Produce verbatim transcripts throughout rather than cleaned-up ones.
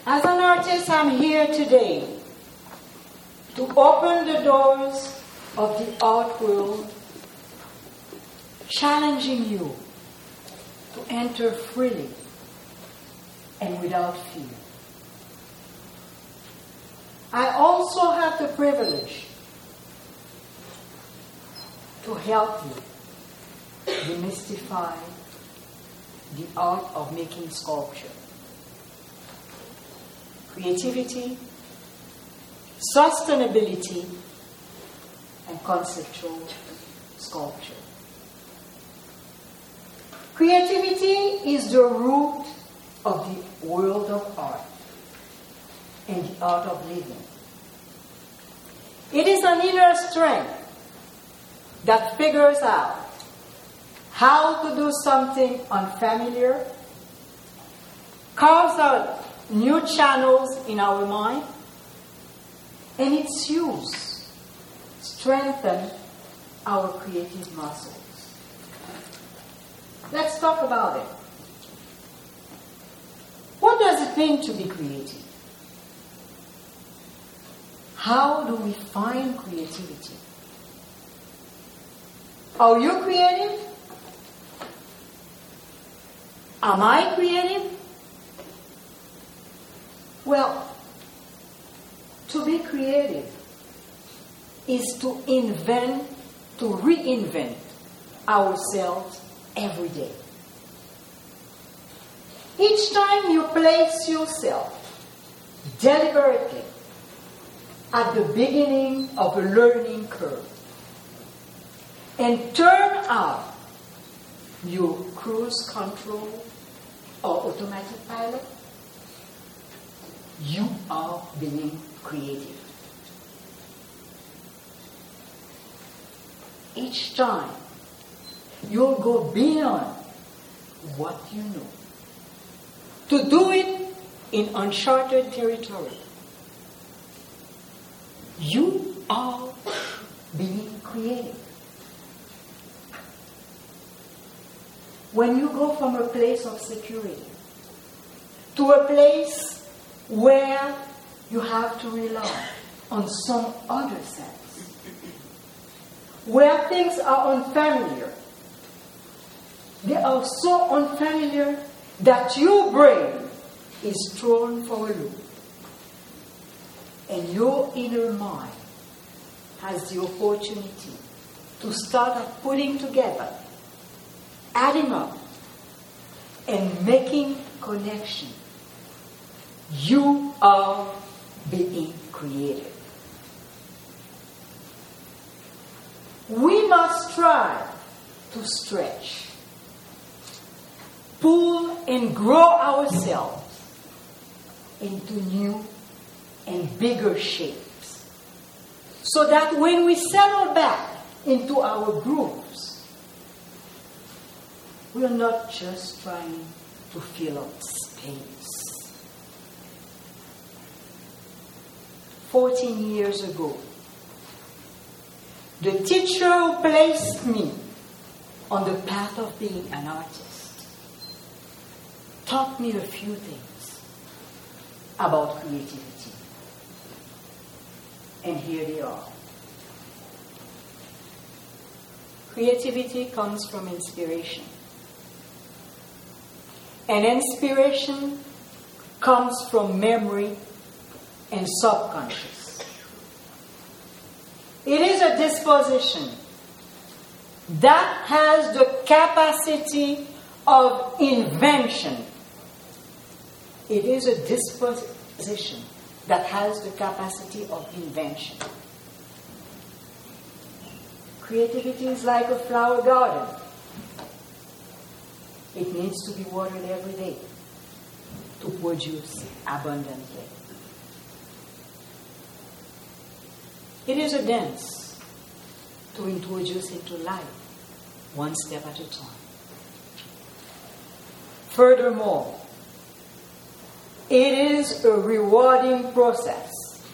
As an artist, I'm here today to open the doors of the art world, challenging you to enter freely and without fear. I also have the privilege to help you demystify the art of making sculpture. Creativity, sustainability, and conceptual sculpture. Creativity is the root of the world of art and the art of living. It is an inner strength that figures out how to do something unfamiliar, carves out new channels in our mind, and its use strengthens our creative muscles. Let's talk about it. What does it mean to be creative? How do we find creativity? Are you creative? Am I creative? Well, to be creative is to invent, to reinvent ourselves every day. Each time you place yourself deliberately at the beginning of a learning curve and turn out your cruise control or automatic pilot, you are being creative. Each time, you'll go beyond what you know to do it in uncharted territory. You are being creative. When you go from a place of security to a place where you have to rely on some other sense, where things are unfamiliar, they are so unfamiliar that your brain is thrown for a loop. And your inner mind has the opportunity to start putting together, adding up, and making connection. You are being creative. We must strive to stretch, pull and grow ourselves into new and bigger shapes, so that when we settle back into our grooves, we are not just trying to fill up space. Fourteen years ago, the teacher who placed me on the path of being an artist taught me a few things about creativity. And here they are. Creativity comes from inspiration. And inspiration comes from memory and subconscious. It is a disposition that has the capacity of invention. It is a disposition that has the capacity of invention. Creativity is like a flower garden. It needs to be watered every day to produce abundantly. It is a dance to introduce into life one step at a time. Furthermore, it is a rewarding process,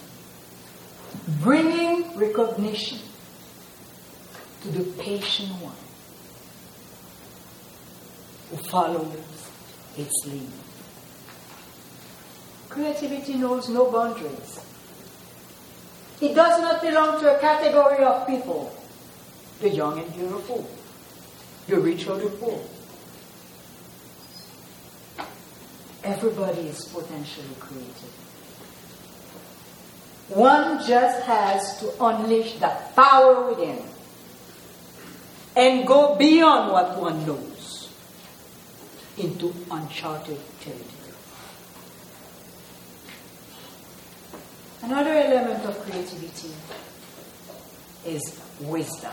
bringing recognition to the patient one who follows its lead. Creativity knows no boundaries. It does not belong to a category of people, the young and beautiful, the rich or the poor. Everybody is potentially creative. One just has to unleash that power within and go beyond what one knows into uncharted territory. Another element of creativity is wisdom.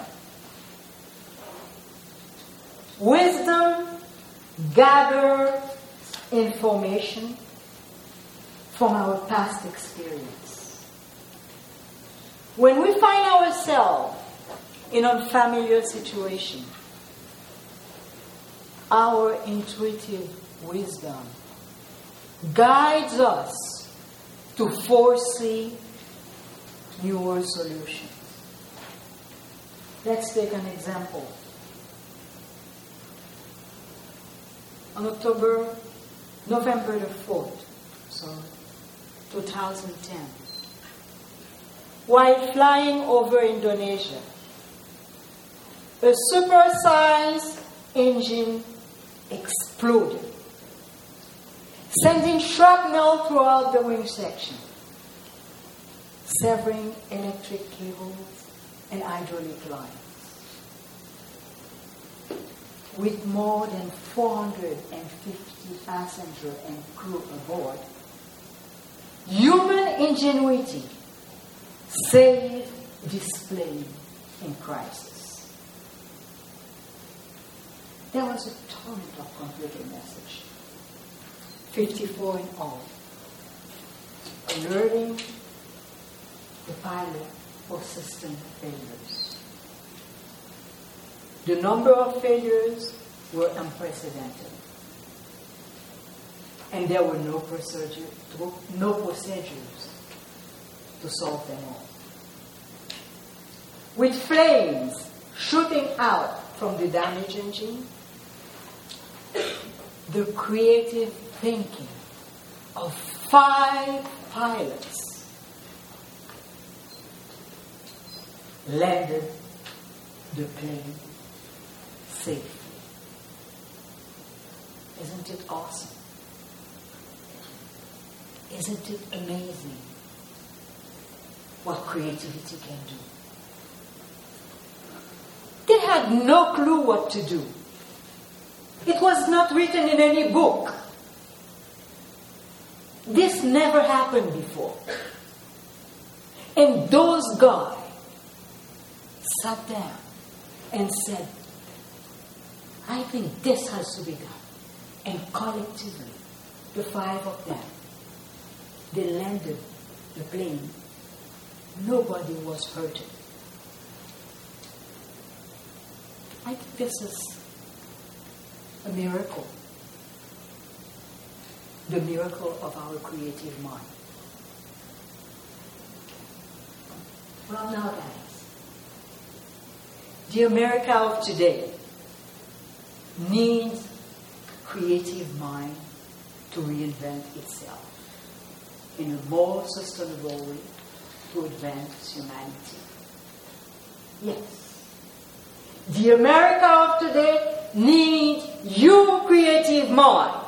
Wisdom gathers information from our past experience. When we find ourselves in unfamiliar situation, our intuitive wisdom guides us to foresee newer solutions. Let's take an example. On October, November the fourth, so two thousand ten, while flying over Indonesia, a supersized engine exploded, sending shrapnel throughout the wing section, severing electric cables and hydraulic lines. With more than four hundred fifty passengers and crew aboard, human ingenuity saved this plane in crisis. There was a torrent of conflicting messages, fifty-four in all, alerting the pilot for system failures. The number of failures were unprecedented, and there were no procedure, no procedures to solve them all. With flames shooting out from the damaged engine, the creative thinking of five pilots landed the plane safely. Isn't it awesome? Isn't it amazing what creativity can do? They had no clue what to do. It was not written in any book. This never happened before. And those guys sat down and said, I think this has to be done. And collectively, the five of them, they landed the plane. Nobody was hurted. I think this is a miracle. The miracle of our creative mind. Well, now, guys, the America of today needs creative mind to reinvent itself in a more sustainable way to advance humanity. Yes. The America of today needs your creative mind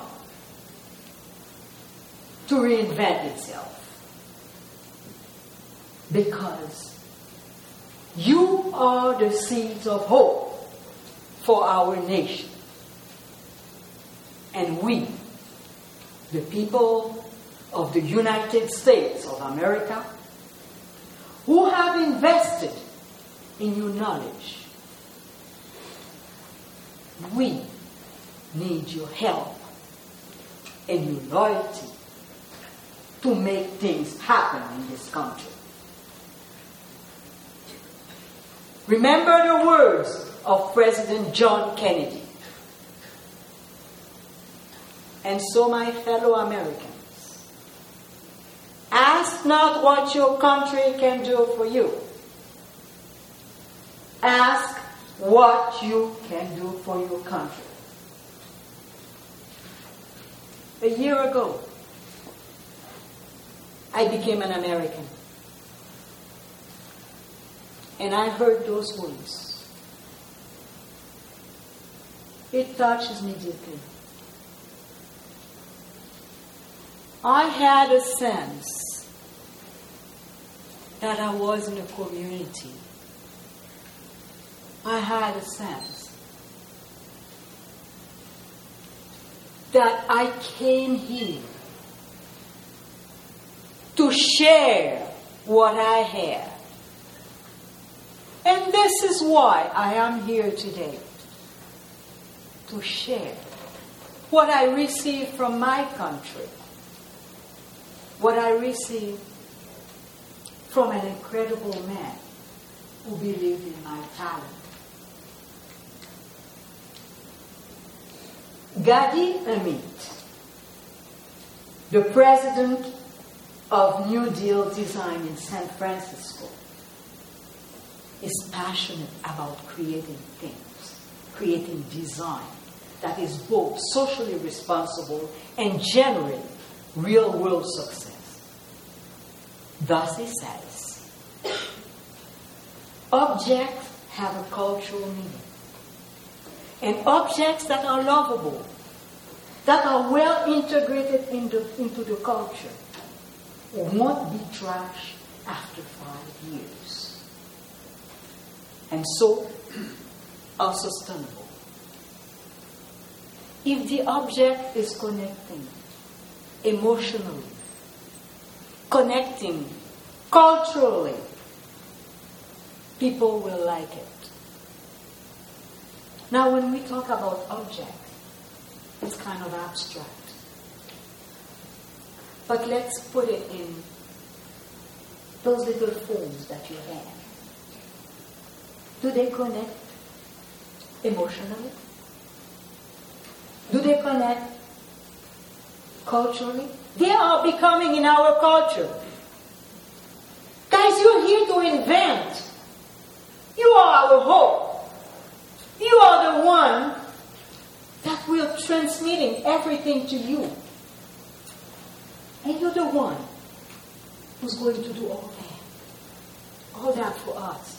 to reinvent itself. Because you are the seeds of hope for our nation. And we, the people of the United States of America, who have invested in your knowledge, we need your help and your loyalty to make things happen in this country. Remember the words of President John Kennedy. And so, my fellow Americans, ask not what your country can do for you. Ask what you can do for your country. A year ago, I became an American. And I heard those words. It touches me deeply. I had a sense that I was in a community. I had a sense that I came here to share what I have. And this is why I am here today. To share what I received from my country. What I received from an incredible man who believed in my talent. Gadi Amit, the president of New Deal Design in San Francisco, is passionate about creating things, creating design that is both socially responsible and generating real-world success. Thus he says, objects have a cultural meaning. And objects that are lovable, that are well integrated into, into the culture, won't be trashed after five years. And so are sustainable. If the object is connecting emotionally, connecting culturally, people will like it. Now, when we talk about objects, it's kind of abstract. But let's put it in those little phones that you have. Do they connect emotionally? Do they connect culturally? They are becoming in our culture. Guys, you're here to invent. You are our hope. You are the one that will transmitting everything to you. And you're the one who's going to do all that. All that for us.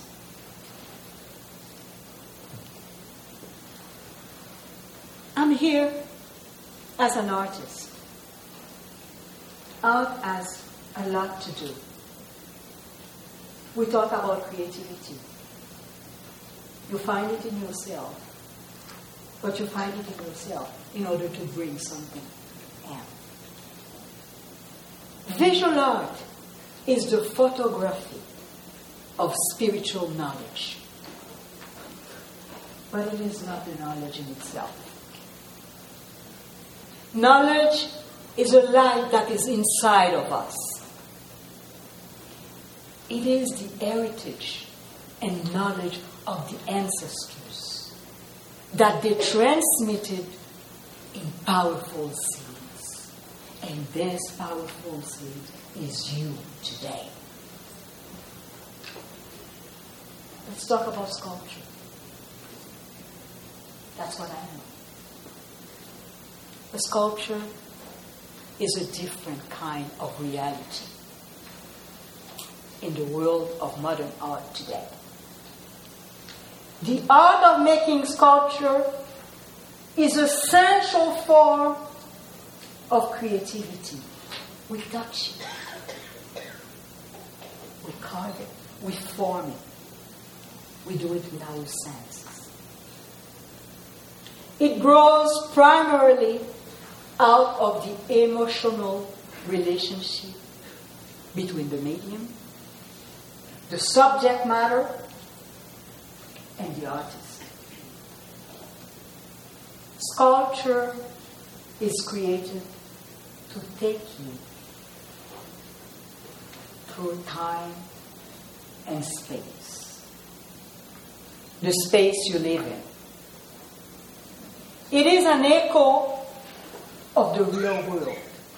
I'm here as an artist. Art has a lot to do. We talk about creativity. You find it in yourself. But you find it in yourself in order to bring something out. Visual art is the photography of spiritual knowledge. But it is not the knowledge in itself. Knowledge is a light that is inside of us. It is the heritage and knowledge of the ancestors that they transmitted in powerful seeds. And this powerful seed is you today. Let's talk about sculpture. That's what I know. A sculpture is a different kind of reality in the world of modern art today. The art of making sculpture is a central form of creativity. We touch it. We carve it. We form it. We do it with our senses. It grows primarily out of the emotional relationship between the medium, the subject matter, and the artist. Sculpture is created to take you through time and space. The space you live in. It is an echo of the real world.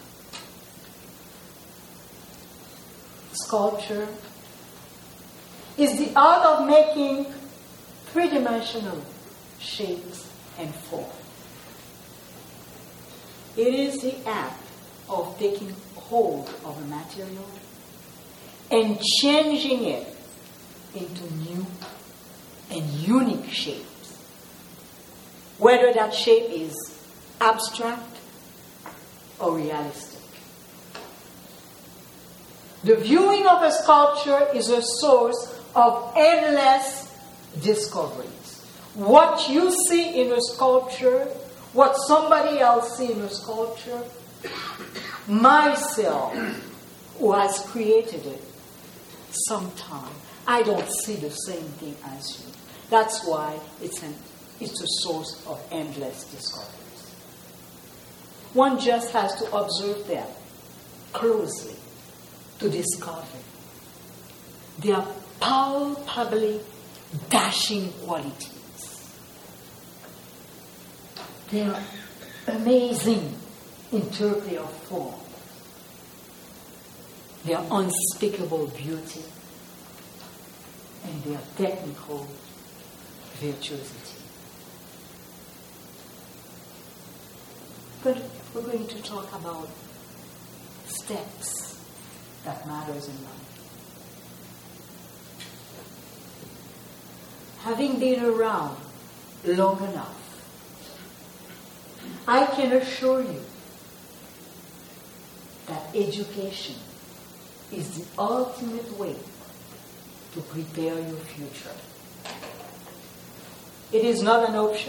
Sculpture is the art of making three-dimensional shapes and form. It is the act of taking hold of a material and changing it into new and unique shapes. Whether that shape is abstract or realistic. The viewing of a sculpture is a source of endless discoveries. What you see in a sculpture, what somebody else sees in a sculpture, myself, who has created it, sometime I don't see the same thing as you. That's why it's an it's a source of endless discoveries. One just has to observe them closely to discover their palpably dashing qualities. Their amazing interplay of form. Their unspeakable beauty and their technical virtuosity. But we're going to talk about steps that matters in life. Having been around long enough, I can assure you that education is the ultimate way to prepare your future. It is not an option.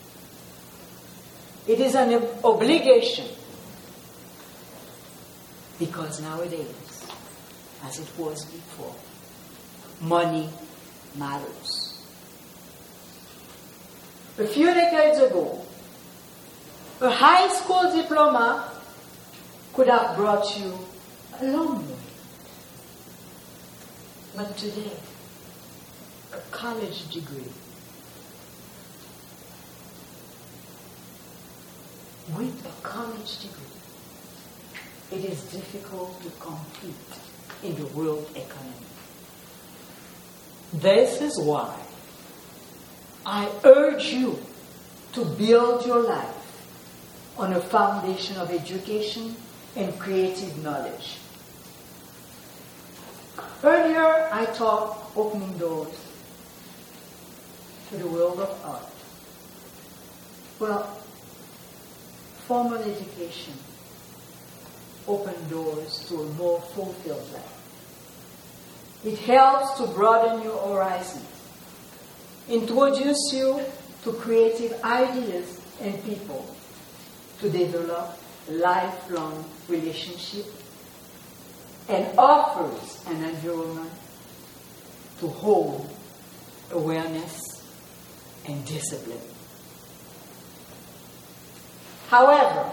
It is an obligation. Because nowadays, as it was before, money matters. A few decades ago, a high school diploma could have brought you a long way. But today, a college degree with a college degree, it is difficult to compete in the world economy. This is why I urge you to build your life on a foundation of education and creative knowledge. Earlier, I talked opening doors to the world of art. Well, formal education opens doors to a more fulfilled life. It helps to broaden your horizons, introduce you to creative ideas and people, to develop lifelong relationships, and offers an environment to hold awareness and discipline. However,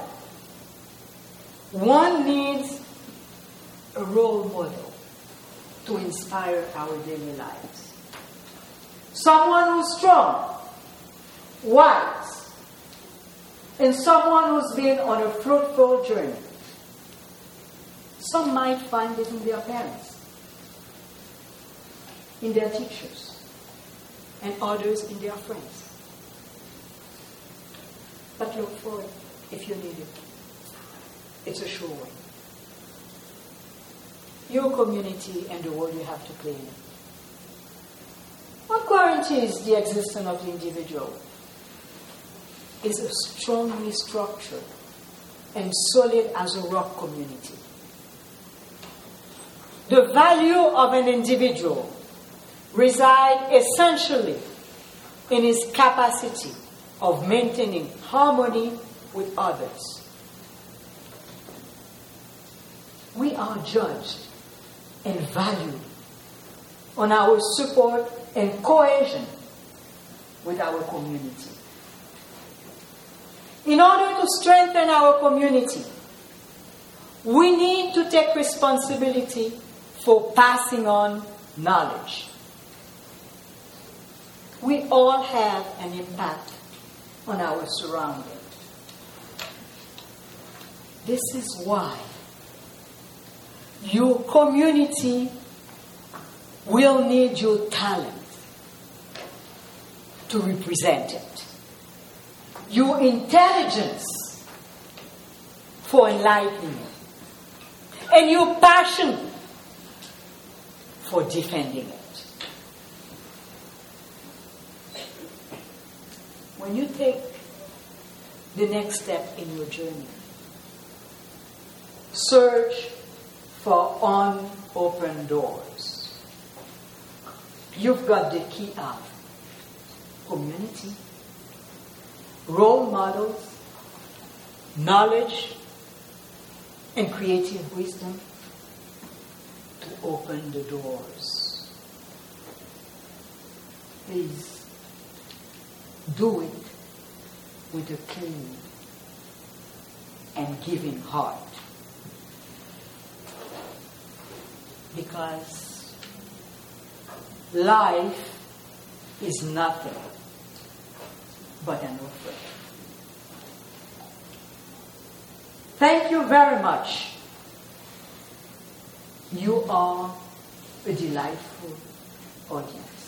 one needs a role model to inspire our daily lives. Someone who's strong, wise, and someone who's been on a fruitful journey. Some might find it in their parents, in their teachers, and others in their friends. But look for it if you need it. It's a sure way. Your community and the world you have to play in. What guarantees the existence of the individual is a strongly structured and solid as a rock community. The value of an individual resides essentially in his capacity of maintaining harmony with others. We are judged and valued on our support and cohesion with our community. In order to strengthen our community, we need to take responsibility for passing on knowledge. We all have an impact on our surroundings. This is why your community will need your talent to represent it. Your intelligence for enlightenment. and your passion for defending it. When you take the next step in your journey, search for unopened doors. You've got the key of community, role models, knowledge, and creative wisdom to open the doors. Please do it with a clean and giving heart. Because life is nothing but an offering. Thank you very much. You are a delightful audience.